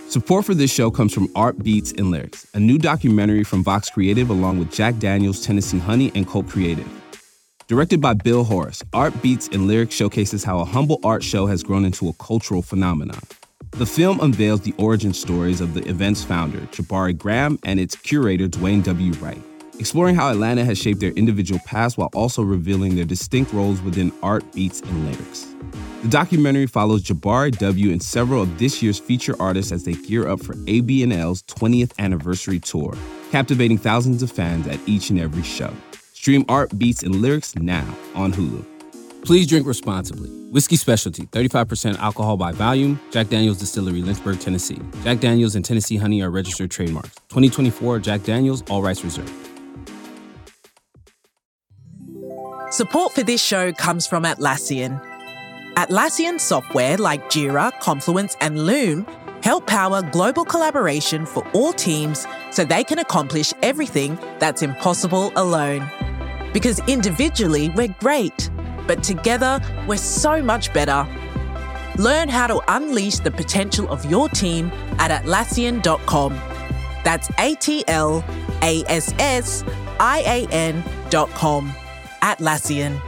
Support for this show comes from Art Beats and Lyrics, a new documentary from Vox Creative along with Jack Daniels, Tennessee Honey, and Cult Creative. Directed by Bill Horace, Art Beats and Lyrics showcases how a humble art show has grown into a cultural phenomenon. The film unveils the origin stories of the event's founder, Jabari Graham, and its curator, Dwayne W. Wright, exploring how Atlanta has shaped their individual paths while also revealing their distinct roles within art, beats, and lyrics. The documentary follows Jabari W. and several of this year's feature artists as they gear up for AB&L's 20th anniversary tour, captivating thousands of fans at each and every show. Stream Art, Beats, and Lyrics now on Hulu. Please drink responsibly. Whiskey Specialty, 35% alcohol by volume. Jack Daniel's Distillery, Lynchburg, Tennessee. Jack Daniel's and Tennessee Honey are registered trademarks. 2024 Jack Daniel's, all rights reserved. Support for this show comes from Atlassian. Atlassian software like Jira, Confluence, and Loom help power global collaboration for all teams so they can accomplish everything that's impossible alone. Because individually, we're great, but together, we're so much better. Learn how to unleash the potential of your team at Atlassian.com. That's Atlassian.com. Atlassian.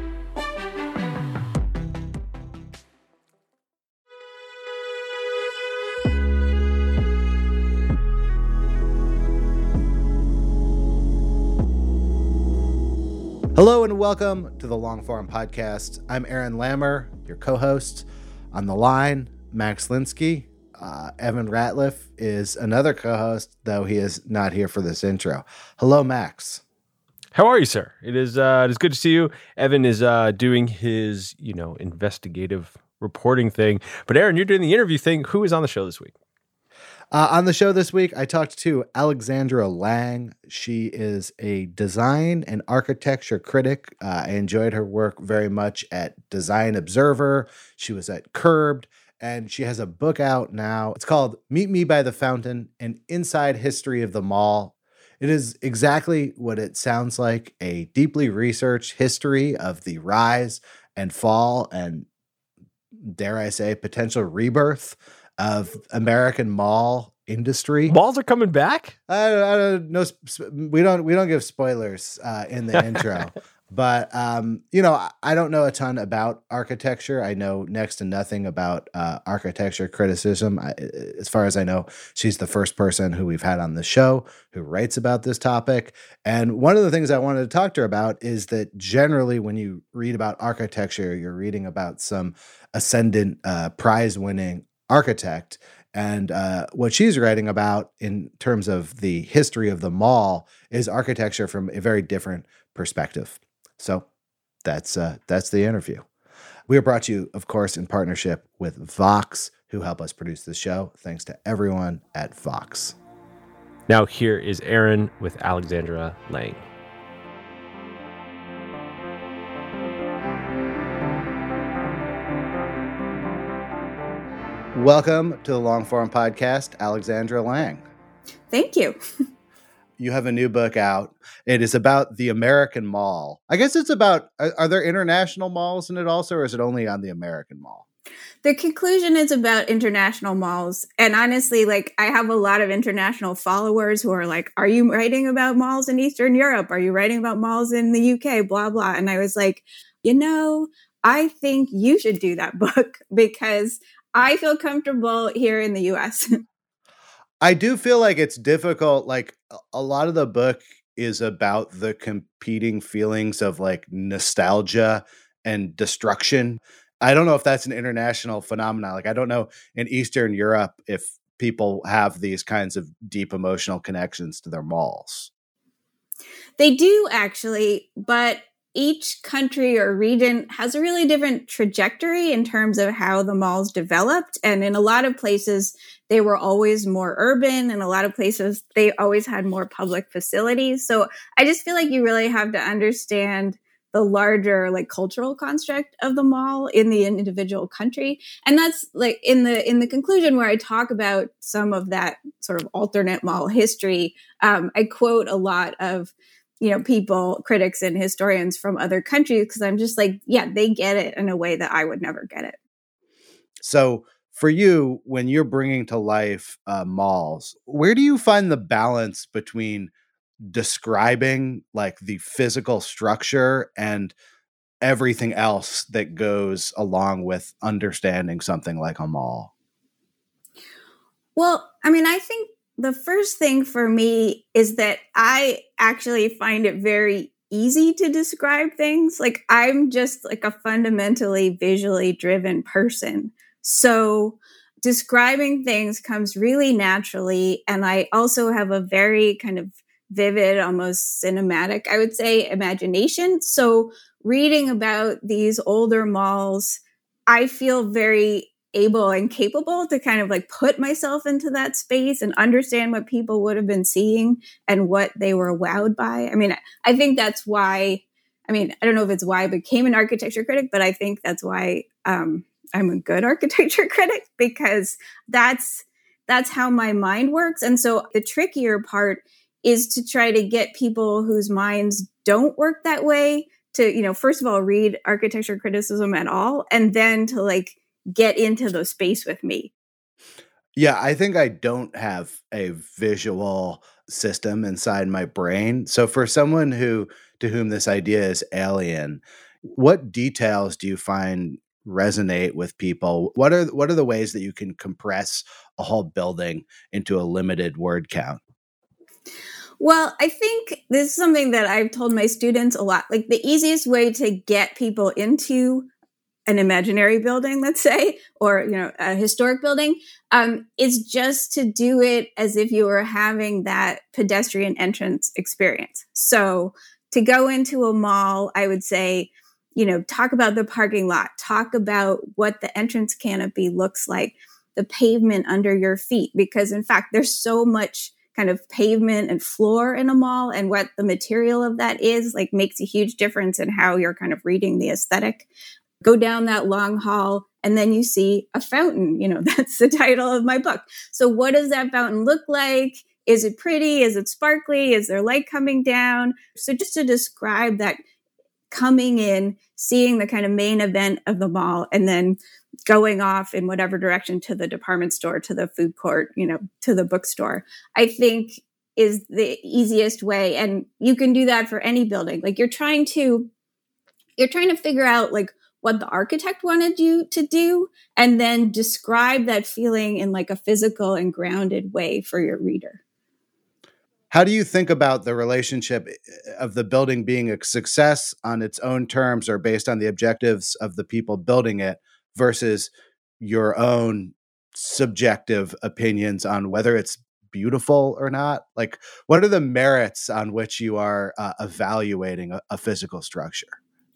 Hello and welcome to the Long Form Podcast. I'm Aaron Lammer, your co-host. On the line, Max Linsky. Evan Ratliff is another co-host, though he is not here for this intro. Hello, Max. How are you, sir? It is good to see you. Evan is doing his, investigative reporting thing. But Aaron, you're doing the interview thing. Who is on the show this week? On the show this week, I talked to Alexandra Lang. She is a design and architecture critic. I enjoyed her work very much at Design Observer. She was at Curbed, and she has a book out now. It's called Meet Me by the Fountain, An Inside History of the Mall. It is exactly what it sounds like, a deeply researched history of the rise and fall and, dare I say, potential rebirth of American mall industry. Malls are coming back? I don't know. We don't give spoilers in the intro, but I don't know a ton about architecture. I know next to nothing about architecture criticism. As far as I know, she's the first person who we've had on the show who writes about this topic. And one of the things I wanted to talk to her about is that generally when you read about architecture, you're reading about some ascendant prize-winning architect, and what she's writing about in terms of the history of the mall is architecture from a very different perspective. So that's the interview. We are brought to you, of course, in partnership with Vox, who help us produce this show. Thanks to everyone at Vox. Now here is Aaron with Alexandra Lang. Welcome to the Long Form Podcast, Alexandra Lang. Thank you. You have a new book out. It is about the American Mall. I guess it's about, are there international malls in it also, or is it only on the American Mall? The conclusion is about international malls. And honestly, I have a lot of international followers who are like, are you writing about malls in Eastern Europe? Are you writing about malls in the UK? Blah, blah. And I was like, I think you should do that book because I feel comfortable here in the US. I do feel like it's difficult. Like a lot of the book is about the competing feelings of nostalgia and destruction. I don't know if that's an international phenomenon. I don't know in Eastern Europe if people have these kinds of deep emotional connections to their malls. They do actually, but each country or region has a really different trajectory in terms of how the malls developed. And in a lot of places, they were always more urban. In a lot of places, they always had more public facilities. So I just feel like you really have to understand the larger cultural construct of the mall in the individual country. And that's in the conclusion where I talk about some of that sort of alternate mall history. I quote a lot of people, critics and historians from other countries, because I'm just they get it in a way that I would never get it. So For you, when you're bringing to life malls, where do you find the balance between describing like the physical structure and everything else that goes along with understanding something like a mall? Well, I mean, I think the first thing for me is that I actually find it very easy to describe things. Like, I'm just like a fundamentally visually driven person. So describing things comes really naturally. And I also have a very kind of vivid, almost cinematic, I would say, imagination. So reading about these older malls, I feel very able and capable to kind of like put myself into that space and understand what people would have been seeing and what they were wowed by. I mean, I think that's why, I mean, I don't know if it's why I became an architecture critic, but I think that's why I'm a good architecture critic, because that's how my mind works. And so the trickier part is to try to get people whose minds don't work that way to, you know, first of all, read architecture criticism at all, and then to like get into the space with me. Yeah, I think I don't have a visual system inside my brain. So for someone to whom this idea is alien, what details do you find resonate with people? What are the ways that you can compress a whole building into a limited word count? Well, I think this is something that I've told my students a lot. Like, the easiest way to get people into an imaginary building, let's say, or, you know, a historic building, is just to do it as if you were having that pedestrian entrance experience. So to go into a mall, I would say, you know, talk about the parking lot, talk about what the entrance canopy looks like, the pavement under your feet, because in fact, there's so much kind of pavement and floor in a mall, and what the material of that is like makes a huge difference in how you're kind of reading the aesthetic. Go down that long hall and then you see a fountain. You know, that's the title of my book. So what does that fountain look like? Is it pretty? Is it sparkly? Is there light coming down? So just to describe that coming in, seeing the kind of main event of the mall, and then going off in whatever direction to the department store, to the food court, you know, to the bookstore, I think is the easiest way. And you can do that for any building. Like, you're trying to figure out like what the architect wanted you to do, and then describe that feeling in like a physical and grounded way for your reader. How do you think about the relationship of the building being a success on its own terms or based on the objectives of the people building it versus your own subjective opinions on whether it's beautiful or not? Like, what are the merits on which you are evaluating a physical structure?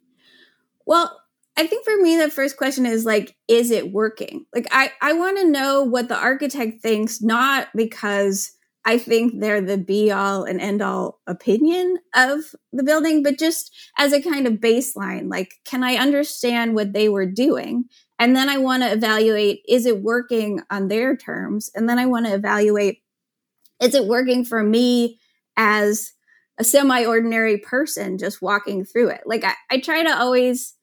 Well, I think for me, the first question is like, is it working? Like, I want to know what the architect thinks, not because I think they're the be all and end all opinion of the building, but just as a kind of baseline. Like, can I understand what they were doing? And then I want to evaluate, is it working on their terms? And then I want to evaluate, is it working for me as a semi-ordinary person just walking through it? Like, I try to always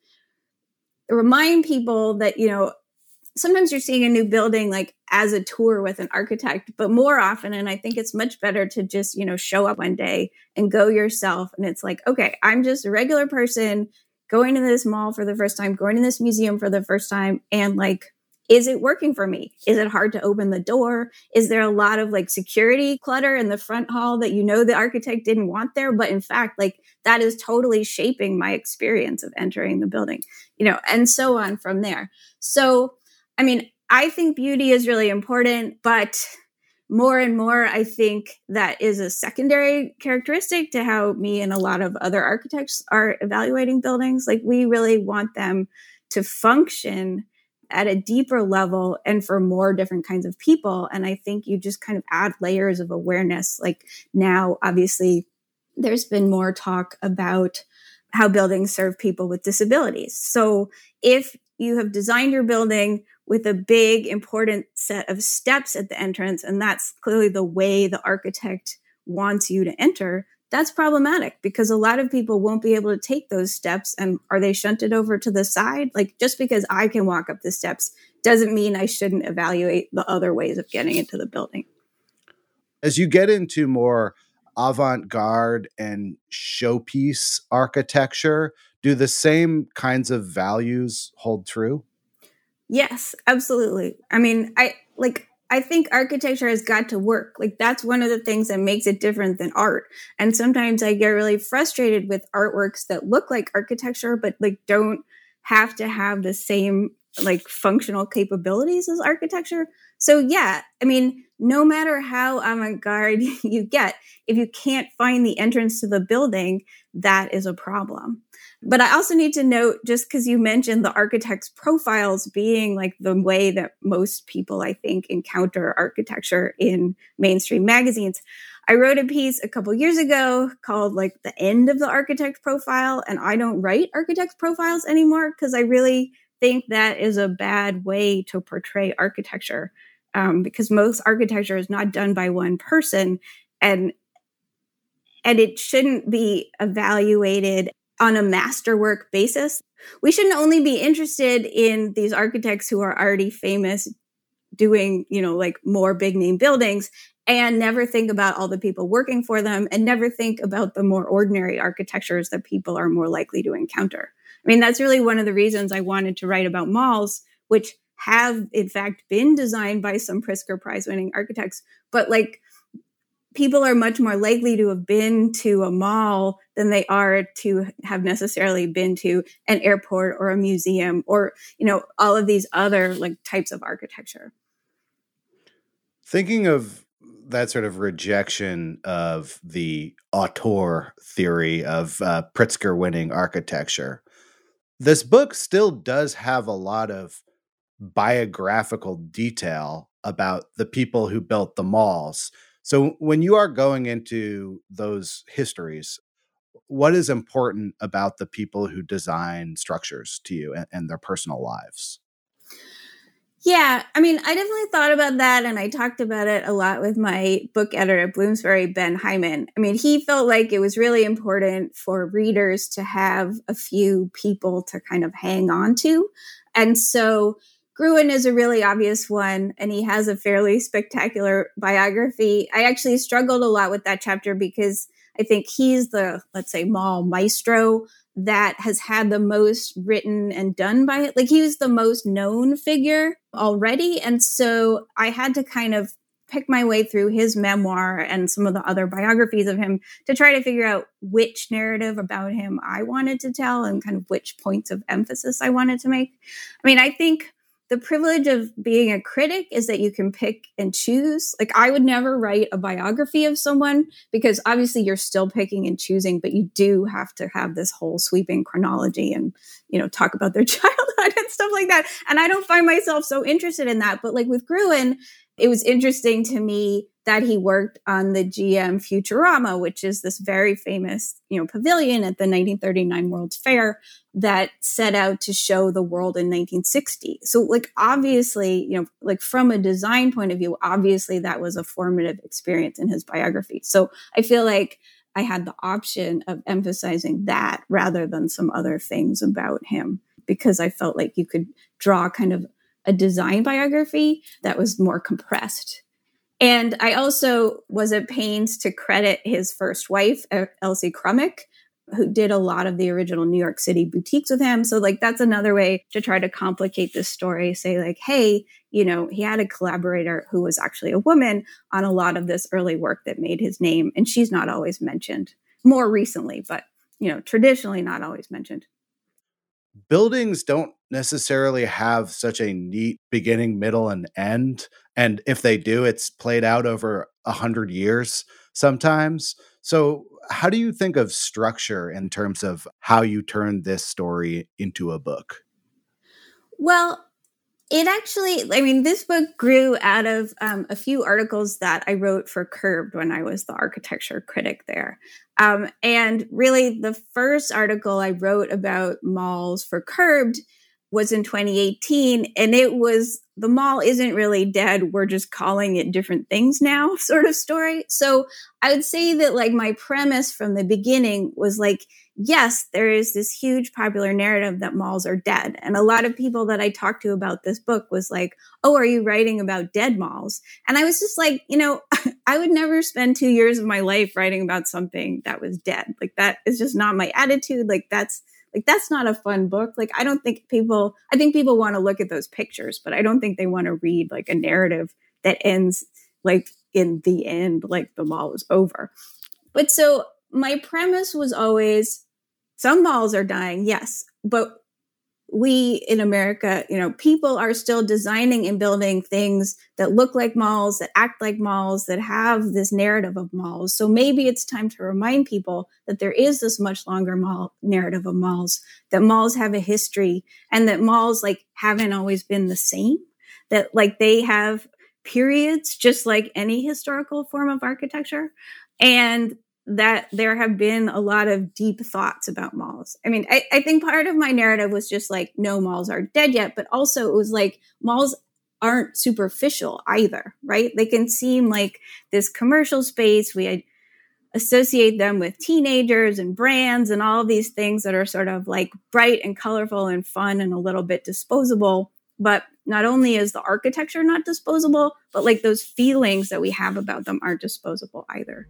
remind people that, you know, sometimes you're seeing a new building like as a tour with an architect, but more often, and I think it's much better to just, you know, show up one day and go yourself. And it's like, okay, I'm just a regular person going to this mall for the first time, going to this museum for the first time. And like, is it working for me? Is it hard to open the door? Is there a lot of like security clutter in the front hall that, you know, the architect didn't want there, but in fact, like, that is totally shaping my experience of entering the building, you know, and so on from there. So, I mean, I think beauty is really important, but more and more, I think that is a secondary characteristic to how me and a lot of other architects are evaluating buildings. Like, we really want them to function at a deeper level and for more different kinds of people. And I think you just kind of add layers of awareness. Like, now, obviously, there's been more talk about how buildings serve people with disabilities. So if you have designed your building with a big, important set of steps at the entrance, and that's clearly the way the architect wants you to enter, that's problematic because a lot of people won't be able to take those steps. And are they shunted over to the side? Like, just because I can walk up the steps doesn't mean I shouldn't evaluate the other ways of getting into the building. As you get into more avant-garde and showpiece architecture, do the same kinds of values hold true? Yes, absolutely. I mean, I think architecture has got to work. Like, that's one of the things that makes it different than art. And sometimes I get really frustrated with artworks that look like architecture, but like don't have to have the same like functional capabilities as architecture. So yeah, I mean, no matter how avant-garde you get, if you can't find the entrance to the building, that is a problem. But I also need to note, just because you mentioned the architect's profiles being like the way that most people, I think, encounter architecture in mainstream magazines, I wrote a piece a couple years ago called like The End of the Architect Profile. And I don't write architect profiles anymore because I really think that is a bad way to portray architecture, because most architecture is not done by one person, and it shouldn't be evaluated on a masterwork basis. We shouldn't only be interested in these architects who are already famous doing, like more big name buildings, and never think about all the people working for them, and never think about the more ordinary architectures that people are more likely to encounter. I mean, that's really one of the reasons I wanted to write about malls, which have in fact been designed by some Pritzker Prize winning architects, but like, people are much more likely to have been to a mall than they are to have necessarily been to an airport or a museum or, all of these other like types of architecture. Thinking of that sort of rejection of the auteur theory of Pritzker winning architecture, this book still does have a lot of biographical detail about the people who built the malls. So when you are going into those histories, what is important about the people who design structures to you and their personal lives? Yeah, I mean, I definitely thought about that, and I talked about it a lot with my book editor at Bloomsbury, Ben Hyman. I mean, he felt like it was really important for readers to have a few people to kind of hang on to. And so Gruen is a really obvious one, and he has a fairly spectacular biography. I actually struggled a lot with that chapter because I think he's the, let's say, mall maestro that has had the most written and done by it. Like, he was the most known figure already. And so I had to kind of pick my way through his memoir and some of the other biographies of him to try to figure out which narrative about him I wanted to tell and kind of which points of emphasis I wanted to make. I mean, I think the privilege of being a critic is that you can pick and choose. Like, I would never write a biography of someone because obviously you're still picking and choosing, but you do have to have this whole sweeping chronology and, talk about their childhood and stuff like that. And I don't find myself so interested in that. But like with Gruen, it was interesting to me that he worked on the GM Futurama, which is this very famous, pavilion at the 1939 World's Fair that set out to show the world in 1960. So like, obviously, like from a design point of view, obviously that was a formative experience in his biography. So I feel like I had the option of emphasizing that rather than some other things about him, because I felt like you could draw kind of a design biography that was more compressed. And I also was at pains to credit his first wife, Elsie Krummick, who did a lot of the original New York City boutiques with him. So like, that's another way to try to complicate this story. Say like, hey, he had a collaborator who was actually a woman on a lot of this early work that made his name. And she's not always mentioned, more recently, but, traditionally not always mentioned. Buildings don't necessarily have such a neat beginning, middle, and end. And if they do, it's played out over 100 years sometimes. So how do you think of structure in terms of how you turn this story into a book? Well, it actually, this book grew out of a few articles that I wrote for Curbed when I was the architecture critic there. And really, the first article I wrote about malls for Curbed was in 2018, and it was, the mall isn't really dead, we're just calling it different things now sort of story. So I would say that like my premise from the beginning was like, yes, there is this huge popular narrative that malls are dead. And a lot of people that I talked to about this book was like, oh, are you writing about dead malls? And I was just like, I would never spend 2 years of my life writing about something that was dead. Like that is just not my attitude. That's not a fun book. Like, I think people want to look at those pictures, but I don't think they want to read like a narrative that ends like in the end, like the mall was over. But so my premise was always, some malls are dying, yes, but we in America, people are still designing and building things that look like malls, that act like malls, that have this narrative of malls. So maybe it's time to remind people that there is this much longer narrative of malls, that malls have a history, and that malls like haven't always been the same, that like they have periods just like any historical form of architecture, and that there have been a lot of deep thoughts about malls. I mean, I think part of my narrative was just like, no, malls aren't dead yet, but also it was like, malls aren't superficial either, right? They can seem like this commercial space. We associate them with teenagers and brands and all of these things that are sort of like bright and colorful and fun and a little bit disposable. But not only is the architecture not disposable, but like those feelings that we have about them aren't disposable either.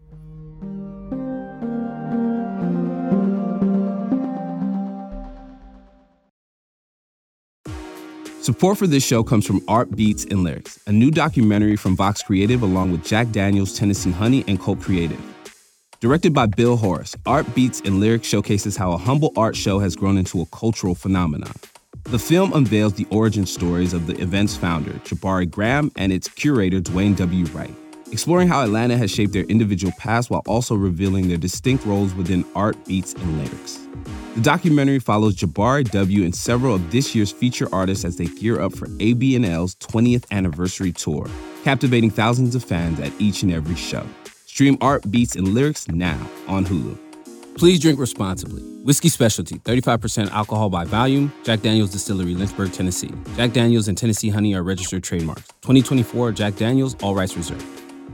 Support for this show comes from Art Beats and Lyrics, a new documentary from Vox Creative along with Jack Daniels, Tennessee Honey, and Colt Creative. Directed by Bill Horace, Art Beats and Lyrics showcases how a humble art show has grown into a cultural phenomenon. The film unveils the origin stories of the event's founder, Jabari Graham, and its curator, Dwayne W. Wright, exploring how Atlanta has shaped their individual paths while also revealing their distinct roles within Art Beats and Lyrics. The documentary follows Jabari W. and several of this year's feature artists as they gear up for AB&L's 20th anniversary tour, captivating thousands of fans at each and every show. Stream Art Beats and Lyrics now on Hulu. Please drink responsibly. Whiskey Specialty, 35% alcohol by volume. Jack Daniel's Distillery, Lynchburg, Tennessee. Jack Daniel's and Tennessee Honey are registered trademarks. 2024 Jack Daniel's, all rights reserved.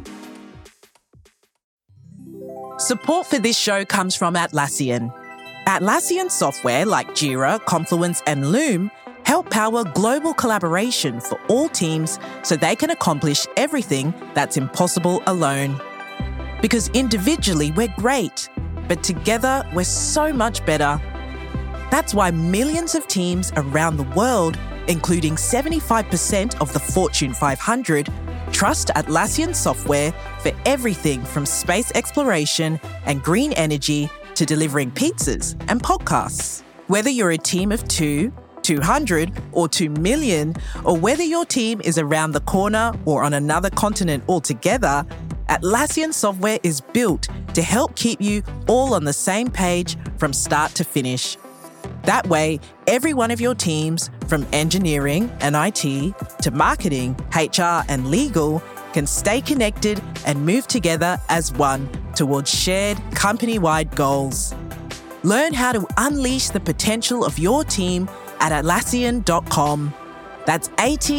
Support for this show comes from Atlassian. Atlassian software like Jira, Confluence, and Loom help power global collaboration for all teams so they can accomplish everything that's impossible alone. Because individually we're great, but together we're so much better. That's why millions of teams around the world, including 75% of the Fortune 500, trust Atlassian software for everything from space exploration and green energy to delivering pizzas and podcasts. Whether you're a team of 2, 200, or 2 million, or whether your team is around the corner or on another continent altogether, Atlassian software is built to help keep you all on the same page from start to finish. That way, every one of your teams, from engineering and IT to marketing, HR, and legal, can stay connected and move together as one towards shared company-wide goals. Learn how to unleash the potential of your team at Atlassian.com. That's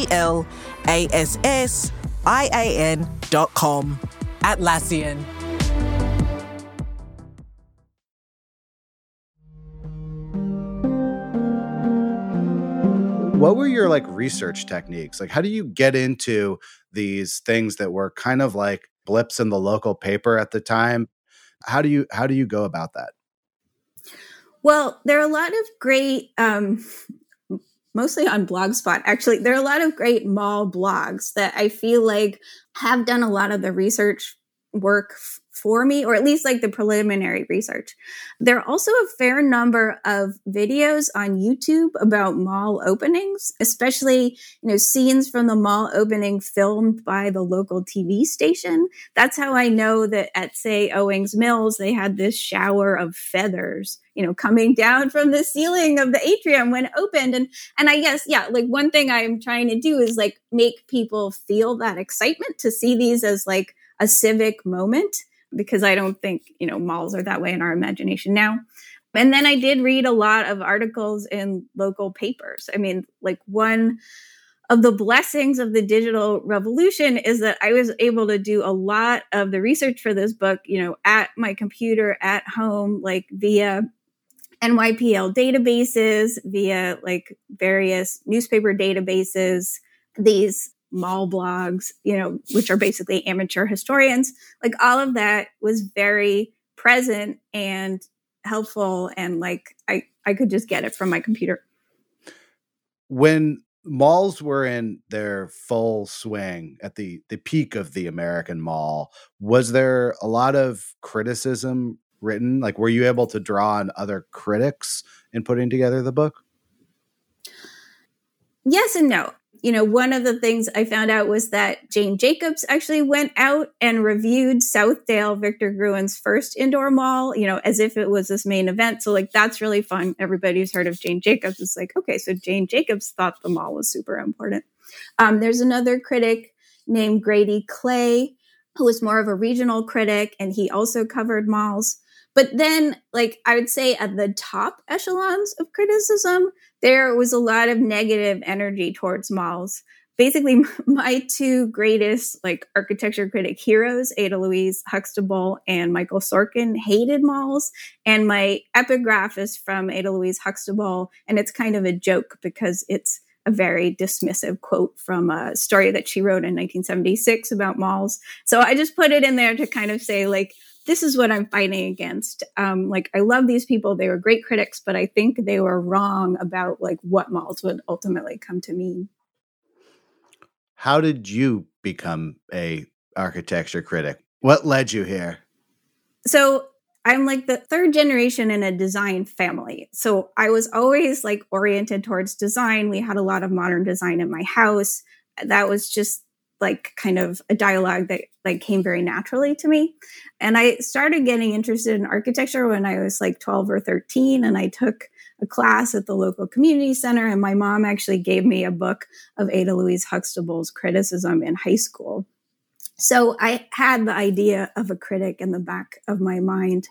ATLASSIAN.com. Atlassian. What were your research techniques? How do you get into these things that were kind of like blips in the local paper at the time? How do you go about that? Well, there are a lot of great, mostly on Blogspot, actually, there are a lot of great mall blogs that I feel like have done a lot of the research work for me, or at least the preliminary research. There are also a fair number of videos on YouTube about mall openings, especially, scenes from the mall opening filmed by the local TV station. That's how I know that at, say, Owings Mills, they had this shower of feathers, coming down from the ceiling of the atrium when it opened. And I guess, one thing I'm trying to do is make people feel that excitement to see these as a civic moment, because I don't think, malls are that way in our imagination now. And then I did read a lot of articles in local papers. I mean, like one of the blessings of the digital revolution is that I was able to do a lot of the research for this book, at my computer at home, like via NYPL databases, via like various newspaper databases, these mall blogs, which are basically amateur historians. Like all of that was very present and helpful. And like, I could just get it from my computer. When malls were in their full swing at the peak of the American mall, was there a lot of criticism written? Like, were you able to draw on other critics in putting together the book? Yes and no. One of the things I found out was that Jane Jacobs actually went out and reviewed Southdale, Victor Gruen's first indoor mall, as if it was this main event. So like, that's really fun. Everybody who's heard of Jane Jacobs is like, okay, so Jane Jacobs thought the mall was super important. There's another critic named Grady Clay, who was more of a regional critic, and he also covered malls. But then, like, I would say at the top echelons of criticism, there was a lot of negative energy towards malls. Basically, my two greatest, like, architecture critic heroes, Ada Louise Huxtable and Michael Sorkin, hated malls. And my epigraph is from Ada Louise Huxtable, and it's kind of a joke because it's a very dismissive quote from a story that she wrote in 1976 about malls. So I just put it in there to kind of say, like, this is what I'm fighting against. Like, I love these people. They were great critics, but I think they were wrong about like what malls would ultimately come to mean. How did you become a architecture critic? What led you here? So I'm like the third generation in a design family. So I was always like oriented towards design. We had a lot of modern design in my house. That was just like kind of a dialogue that like came very naturally to me. And I started getting interested in architecture when I was like 12 or 13. And I took a class at the local community center. And my mom actually gave me a book of Ada Louise Huxtable's criticism in high school. So I had the idea of a critic in the back of my mind.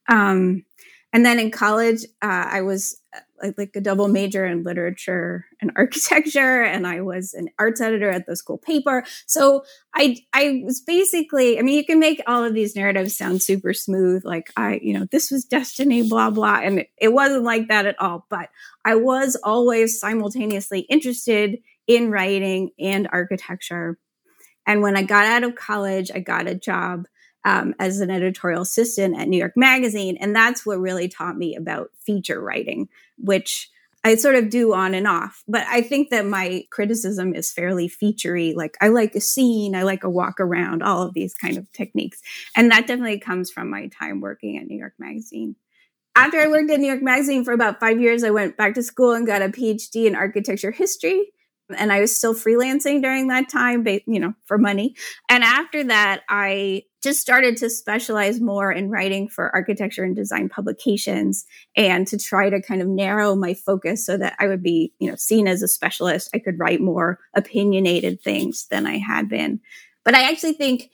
And then in college, I was like a double major in literature and architecture, and I was an arts editor at the school paper. So I was basically, I mean, you can make all of these narratives sound super smooth, like this was destiny, blah, blah. And it wasn't like that at all. But I was always simultaneously interested in writing and architecture. And when I got out of college, I got a job as an editorial assistant at New York Magazine. And that's what really taught me about feature writing, which I sort of do on and off. But I think that my criticism is fairly featurey. Like, I like a scene, I like a walk around, all of these kind of techniques. And that definitely comes from my time working at New York Magazine. After I worked at New York Magazine for about 5 years, I went back to school and got a PhD in architecture history. And I was still freelancing during that time, for money. And after that, I just started to specialize more in writing for architecture and design publications, and to try to kind of narrow my focus so that I would be, seen as a specialist. I could write more opinionated things than I had been. But I actually think,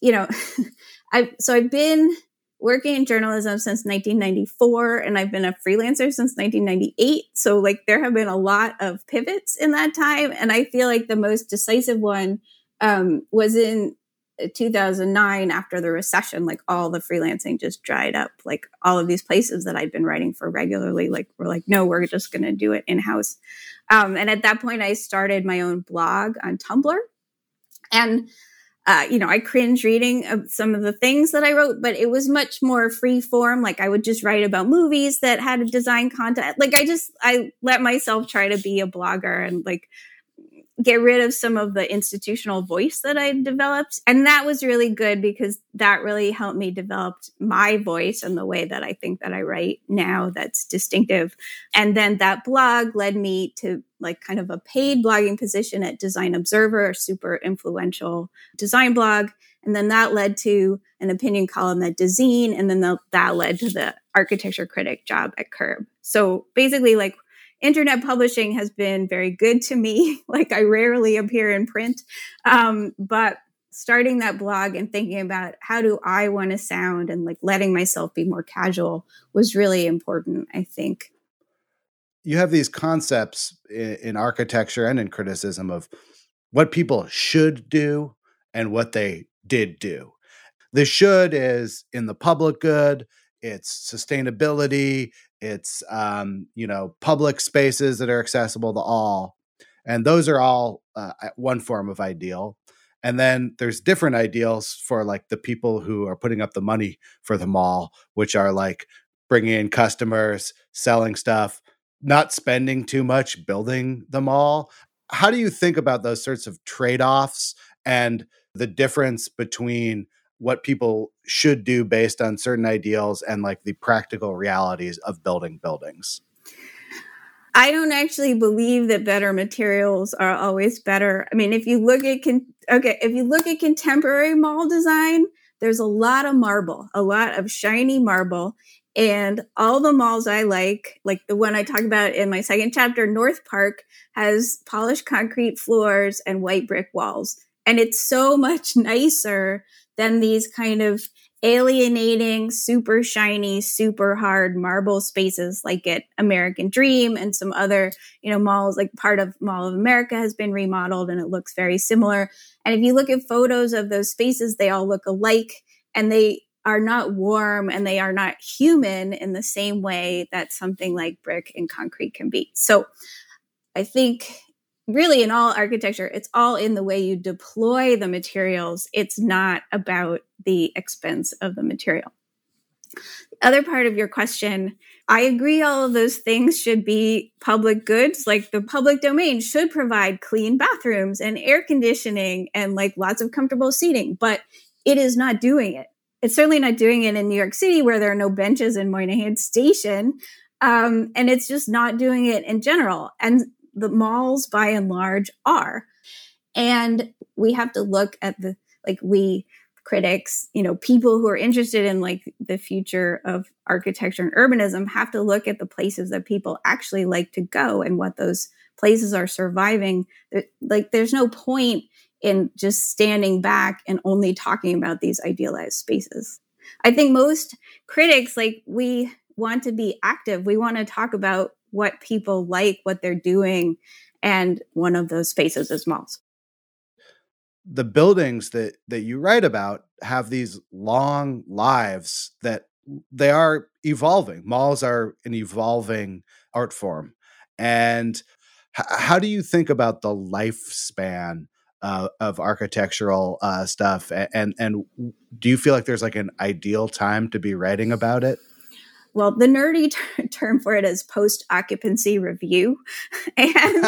I've been working in journalism since 1994, and I've been a freelancer since 1998. So like there have been a lot of pivots in that time. And I feel like the most decisive one was in 2009 after the recession. Like all the freelancing just dried up. Like all of these places that I'd been writing for regularly, like were like, no, we're just going to do it in-house. And at that point, I started my own blog on Tumblr. And I cringe reading some of the things that I wrote, but it was much more free form. Like I would just write about movies that had a design content. Like I let myself try to be a blogger and like get rid of some of the institutional voice that I developed. And that was really good because that really helped me develop my voice and the way that I think that I write now that's distinctive. And then that blog led me to like kind of a paid blogging position at Design Observer, a super influential design blog. And then that led to an opinion column at Dezeen. And then that led to the architecture critic job at Curb. So basically like internet publishing has been very good to me. Like I rarely appear in print. But starting that blog and thinking about how do I want to sound and like letting myself be more casual was really important, I think. You have these concepts in architecture and in criticism of what people should do and what they did do. The should is in the public good, it's sustainability, it's public spaces that are accessible to all. And those are all one form of ideal. And then there's different ideals for like the people who are putting up the money for the mall, which are like bringing in customers, selling stuff, not spending too much building the mall. How do you think about those sorts of trade-offs and the difference between what people should do based on certain ideals and like the practical realities of building buildings? I don't actually believe that better materials are always better. I mean, if you look at contemporary mall design, there's a lot of marble, a lot of shiny marble. And all the malls I like the one I talk about in my second chapter, North Park, has polished concrete floors and white brick walls. And it's so much nicer than these kind of alienating, super shiny, super hard marble spaces like at American Dream and some other, malls, like part of Mall of America has been remodeled and it looks very similar. And if you look at photos of those spaces, they all look alike and they are not warm and they are not human in the same way that something like brick and concrete can be. So I think really in all architecture, it's all in the way you deploy the materials. It's not about the expense of the material. The other part of your question, I agree all of those things should be public goods. Like the public domain should provide clean bathrooms and air conditioning and like lots of comfortable seating, but it is not doing it. It's certainly not doing it in New York City where there are no benches in Moynihan Station. And it's just not doing it in general. And the malls by and large are. And we have to look at we critics, people who are interested in like the future of architecture and urbanism have to look at the places that people actually like to go and what those places are surviving. Like there's no point in just standing back and only talking about these idealized spaces. I think most critics, we want to be active. We want to talk about what people like, what they're doing. And one of those spaces is malls. The buildings that you write about have these long lives that they are evolving. Malls are an evolving art form. And how do you think about the lifespan of architectural stuff? And do you feel like there's like an ideal time to be writing about it? Well, the nerdy term for it is post-occupancy review. And,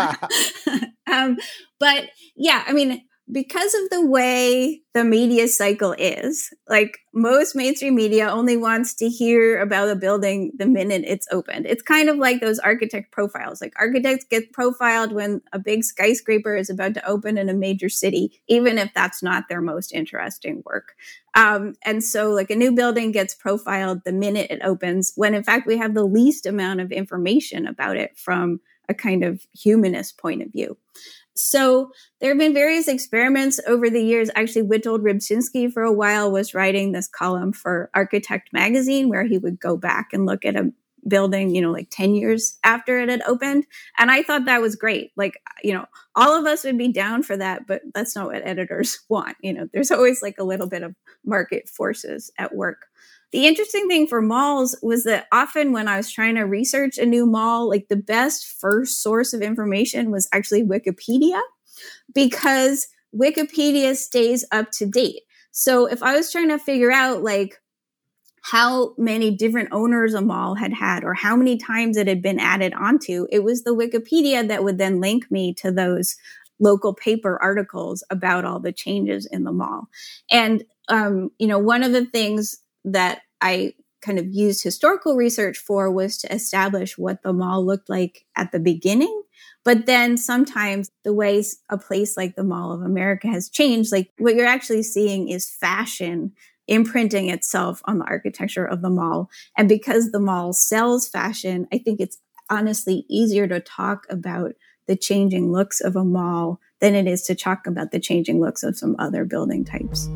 but yeah, I mean, because of the way the media cycle is, like most mainstream media only wants to hear about a building the minute it's opened. It's kind of like those architect profiles. Like architects get profiled when a big skyscraper is about to open in a major city, even if that's not their most interesting work. And so like a new building gets profiled the minute it opens, when in fact we have the least amount of information about it from a kind of humanist point of view. So there have been various experiments over the years. Actually, Witold Rybczynski for a while was writing this column for Architect magazine where he would go back and look at a building, like 10 years after it had opened. And I thought that was great. Like, all of us would be down for that, but that's not what editors want. There's always like a little bit of market forces at work. The interesting thing for malls was that often when I was trying to research a new mall, like the best first source of information was actually Wikipedia, because Wikipedia stays up to date. So if I was trying to figure out like how many different owners a mall had or how many times it had been added onto, it was the Wikipedia that would then link me to those local paper articles about all the changes in the mall. And, one of the things that I kind of used historical research for was to establish what the mall looked like at the beginning. But then sometimes the ways a place like the Mall of America has changed, like what you're actually seeing is fashion imprinting itself on the architecture of the mall. And because the mall sells fashion, I think it's honestly easier to talk about the changing looks of a mall than it is to talk about the changing looks of some other building types.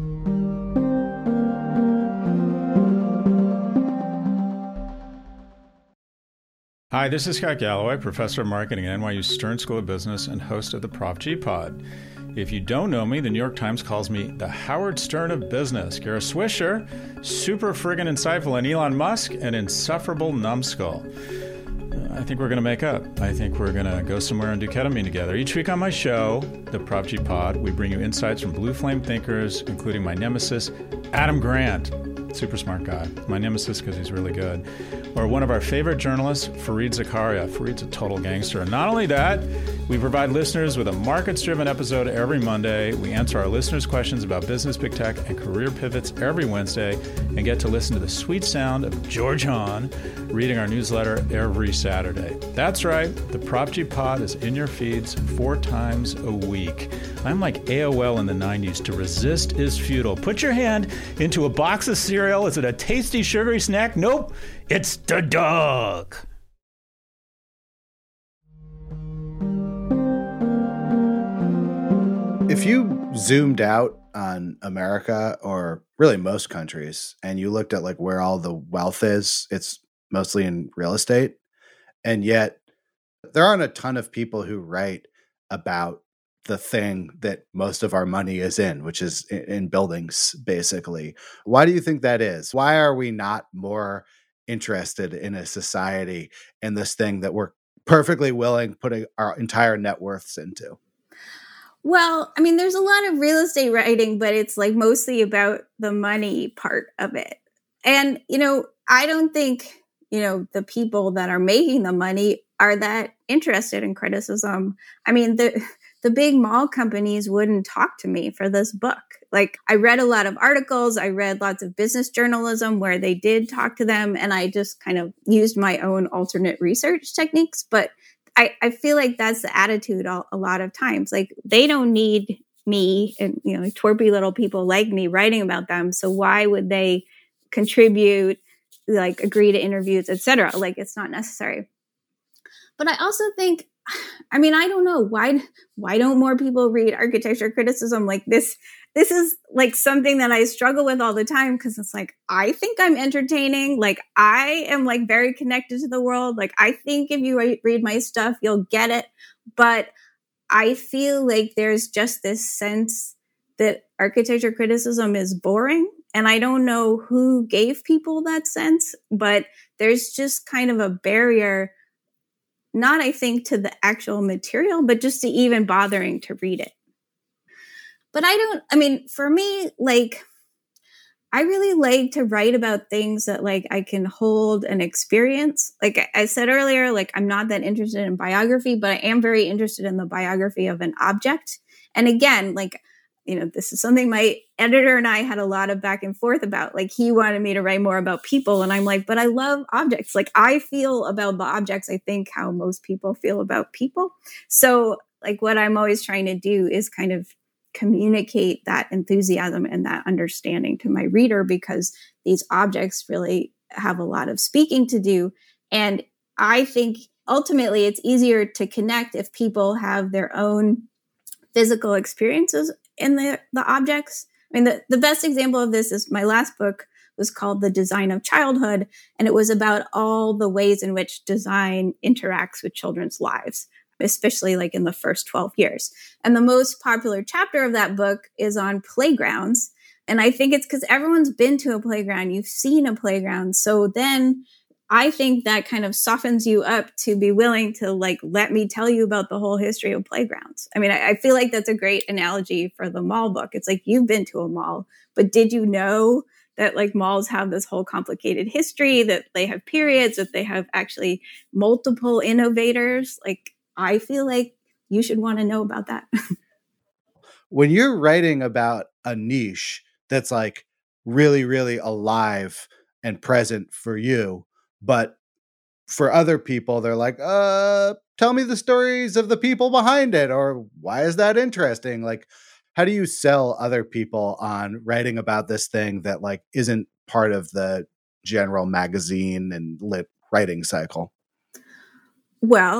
Hi, this is Scott Galloway, professor of marketing at NYU Stern School of Business and host of the Prop G Pod. If you don't know me, the New York Times calls me the Howard Stern of business. Kara Swisher, super friggin' insightful, and Elon Musk, an insufferable numbskull. I think we're going to make up. I think we're going to go somewhere and do ketamine together. Each week on my show, the Prop G Pod, we bring you insights from blue flame thinkers, including my nemesis, Adam Grant. Super smart guy. My nemesis because he's really good. Or one of our favorite journalists, Fareed Zakaria. Fareed's a total gangster. And not only that, we provide listeners with a markets-driven episode every Monday. We answer our listeners' questions about business, big tech, and career pivots every Wednesday, and get to listen to the sweet sound of George Hahn reading our newsletter every Saturday. That's right. The Prop G Pod is in your feeds 4 times a week. I'm like AOL in the 90s. To resist is futile. Put your hand into a box of cereal. Is it a tasty, sugary snack? Nope. It's the dog. If you zoomed out on America, or really most countries, and you looked at like where all the wealth is, it's mostly in real estate. And yet there aren't a ton of people who write about the thing that most of our money is in, which is in buildings, basically. Why do you think that is? Why are we not more interested in a society in this thing that we're perfectly willing putting our entire net worths into? Well, I mean, there's a lot of real estate writing, but it's like mostly about the money part of it. And, I don't think, the people that are making the money are that interested in criticism. I mean, the big mall companies wouldn't talk to me for this book. Like, I read a lot of articles. I read lots of business journalism where they did talk to them. And I just kind of used my own alternate research techniques. But I feel like that's the attitude a lot of times. Like, they don't need me and, like twerpy little people like me writing about them. So why would they contribute, like agree to interviews, etc.? Like, it's not necessary. But I also think, I don't know, why don't more people read architecture criticism? Like this is like something that I struggle with all the time, because it's like, I think I'm entertaining. Like, I am like very connected to the world. Like, I think if you read my stuff, you'll get it. But I feel like there's just this sense that architecture criticism is boring. And I don't know who gave people that sense, but there's just kind of a barrier, not, I think, to the actual material, but just to even bothering to read it. But for me, like, I really like to write about things that like I can hold and experience. Like I said earlier, like, I'm not that interested in biography, but I am very interested in the biography of an object. And again, like, this is something my editor and I had a lot of back and forth about. Like, he wanted me to write more about people. And I'm like, but I love objects. Like, I feel about the objects, I think, how most people feel about people. So like, what I'm always trying to do is kind of communicate that enthusiasm and that understanding to my reader, because these objects really have a lot of speaking to do. And I think ultimately it's easier to connect if people have their own physical experiences in the objects. I mean, the best example of this is my last book was called The Design of Childhood, and it was about all the ways in which design interacts with children's lives, especially like in the first 12 years. And the most popular chapter of that book is on playgrounds. And I think it's because everyone's been to a playground, you've seen a playground. So then I think that kind of softens you up to be willing to like, let me tell you about the whole history of playgrounds. I mean, I feel like that's a great analogy for the mall book. It's like, you've been to a mall, but did you know that like malls have this whole complicated history, that they have periods, that they have actually multiple innovators? Like, I feel like you should want to know about that. When you're writing about a niche that's like really, really alive and present for you, but for other people, they're like, tell me the stories of the people behind it, or why is that interesting? Like, how do you sell other people on writing about this thing that like isn't part of the general magazine and lit writing cycle? Well,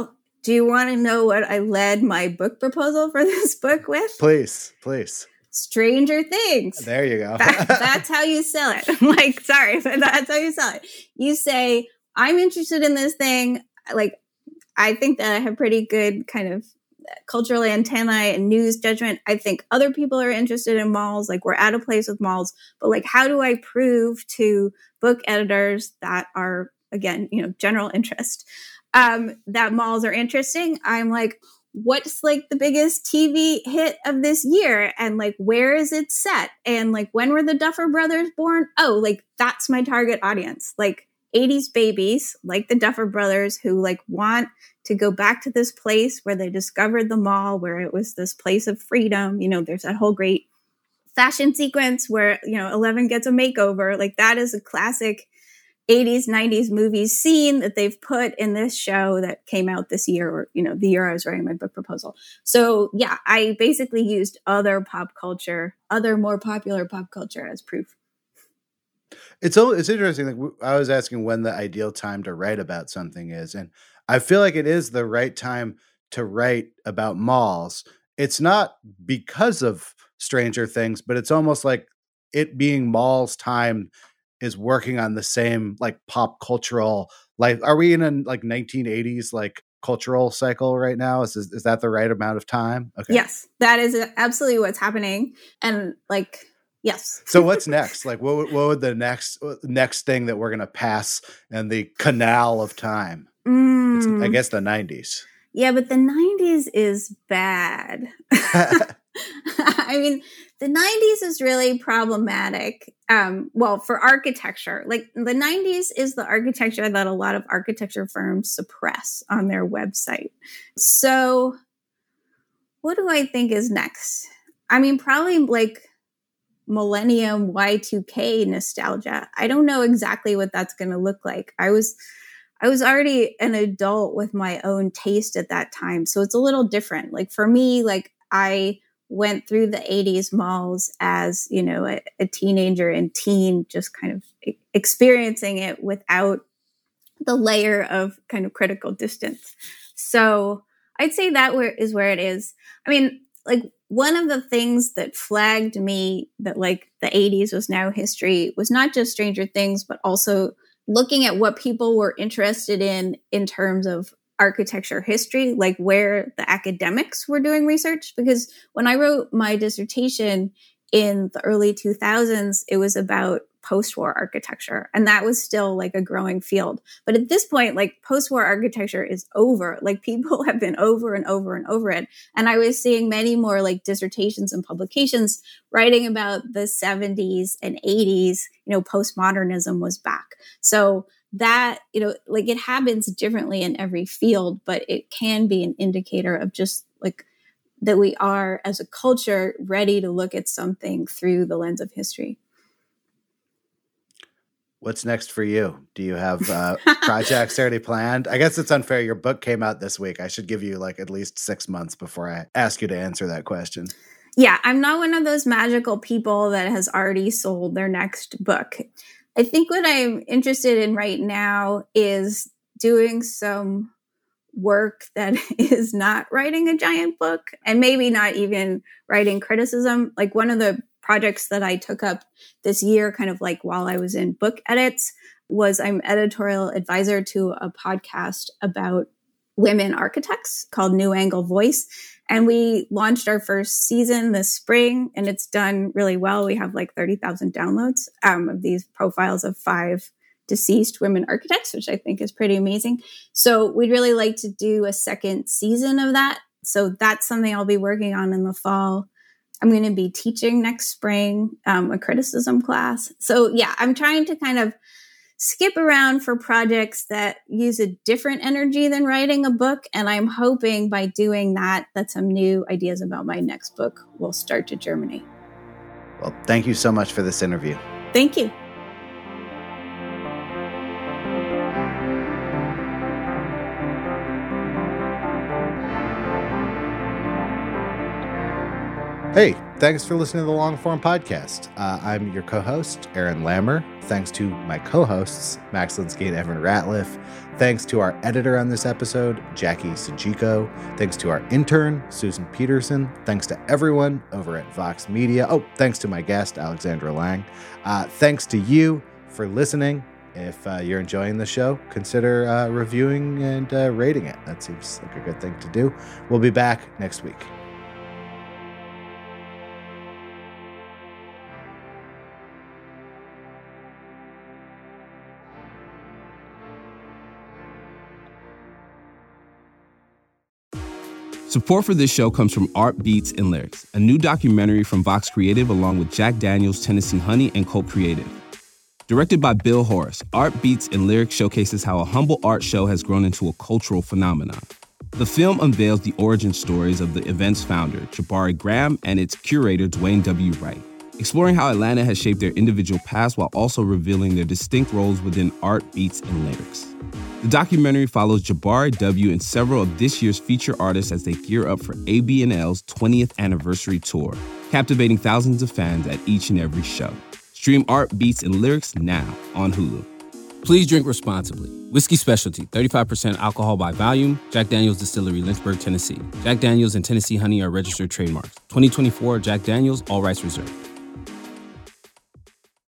Do you want to know what I led my book proposal for this book with? Please. Stranger Things. There you go. That's how you sell it. Like, sorry, but that's how you sell it. You say, I'm interested in this thing. Like, I think that I have pretty good kind of cultural antennae and news judgment. I think other people are interested in malls. Like, we're at a place with malls, but like, how do I prove to book editors that are, again, general interest, that malls are interesting? I'm like, what's like the biggest TV hit of this year? And like, where is it set? And like, when were the Duffer Brothers born? Oh, like, that's my target audience. Like 80s babies, like the Duffer Brothers, who like want to go back to this place where they discovered the mall, where it was this place of freedom. There's that whole great fashion sequence where, Eleven gets a makeover. Like, that is a classic 80s, 90s movies scene that they've put in this show that came out this year, or, the year I was writing my book proposal. So yeah, I basically used other more popular pop culture as proof. It's interesting. Like, I was asking when the ideal time to write about something is, and I feel like it is the right time to write about malls. It's not because of Stranger Things, but it's almost like it being malls' time is working on the same like pop cultural life. Are we in a like 1980s like cultural cycle right now? Is that the right amount of time? Okay. Yes, that is absolutely what's happening. And like, yes. So what's next? Like, what would the next thing that we're going to pass in the canal of time? It's, I guess, the 90s. Yeah, but the 90s is bad. I mean, the 90s is really problematic. Well, for architecture, like the 90s is the architecture that a lot of architecture firms suppress on their website. So what do I think is next? I mean, probably like millennium Y2K nostalgia. I don't know exactly what that's going to look like. I was already an adult with my own taste at that time. So it's a little different. Like for me, like I went through the 80s malls as, a teenager and teen, just kind of experiencing it without the layer of kind of critical distance. So I'd say that is where it is. I mean, like one of the things that flagged me that like the 80s was now history was not just Stranger Things, but also looking at what people were interested in terms of architecture history, like where the academics were doing research. Because when I wrote my dissertation in the early 2000s, it was about post-war architecture. And that was still like a growing field. But at this point, like post-war architecture is over. Like people have been over and over and over it. And I was seeing many more like dissertations and publications writing about the 70s and 80s, postmodernism was back. So that, like it happens differently in every field, but it can be an indicator of just like that we are as a culture ready to look at something through the lens of history. What's next for you? Do you have projects already planned? I guess it's unfair. Your book came out this week. I should give you like at least 6 months before I ask you to answer that question. Yeah, I'm not one of those magical people that has already sold their next book. I think what I'm interested in right now is doing some work that is not writing a giant book and maybe not even writing criticism. Like one of the projects that I took up this year, kind of like while I was in book edits, was I'm editorial advisor to a podcast about women architects called New Angle Voice. And we launched our first season this spring, and it's done really well. We have like 30,000 downloads of these profiles of 5 deceased women architects, which I think is pretty amazing. So we'd really like to do a second season of that. So that's something I'll be working on in the fall. I'm going to be teaching next spring a criticism class. So yeah, I'm trying to kind of skip around for projects that use a different energy than writing a book. And I'm hoping by doing that some new ideas about my next book will start to germinate. Well, thank you so much for this interview. Thank you. Hey, thanks for listening to the Long Form Podcast. I'm your co-host, Aaron Lammer. Thanks to my co-hosts, Max Linsky and Evan Ratliff. Thanks to our editor on this episode, Jackie Sajiko. Thanks to our intern, Susan Peterson. Thanks to everyone over at Vox Media. Oh, thanks to my guest, Alexandra Lang. Thanks to you for listening. If you're enjoying the show, consider reviewing and rating it. That seems like a good thing to do. We'll be back next week. Support for this show comes from Art Beats and Lyrics, a new documentary from Vox Creative along with Jack Daniels, Tennessee Honey, and Colt Creative. Directed by Bill Horace, Art Beats and Lyrics showcases how a humble art show has grown into a cultural phenomenon. The film unveils the origin stories of the event's founder, Jabari Graham, and its curator, Dwayne W. Wright, exploring how Atlanta has shaped their individual paths while also revealing their distinct roles within Art Beats and Lyrics. The documentary follows Jabari W. and several of this year's feature artists as they gear up for ABNL's 20th anniversary tour, captivating thousands of fans at each and every show. Stream Art Beats and Lyrics now on Hulu. Please drink responsibly. Whiskey Specialty, 35% alcohol by volume. Jack Daniel's Distillery, Lynchburg, Tennessee. Jack Daniel's and Tennessee Honey are registered trademarks. 2024 Jack Daniel's, all rights reserved.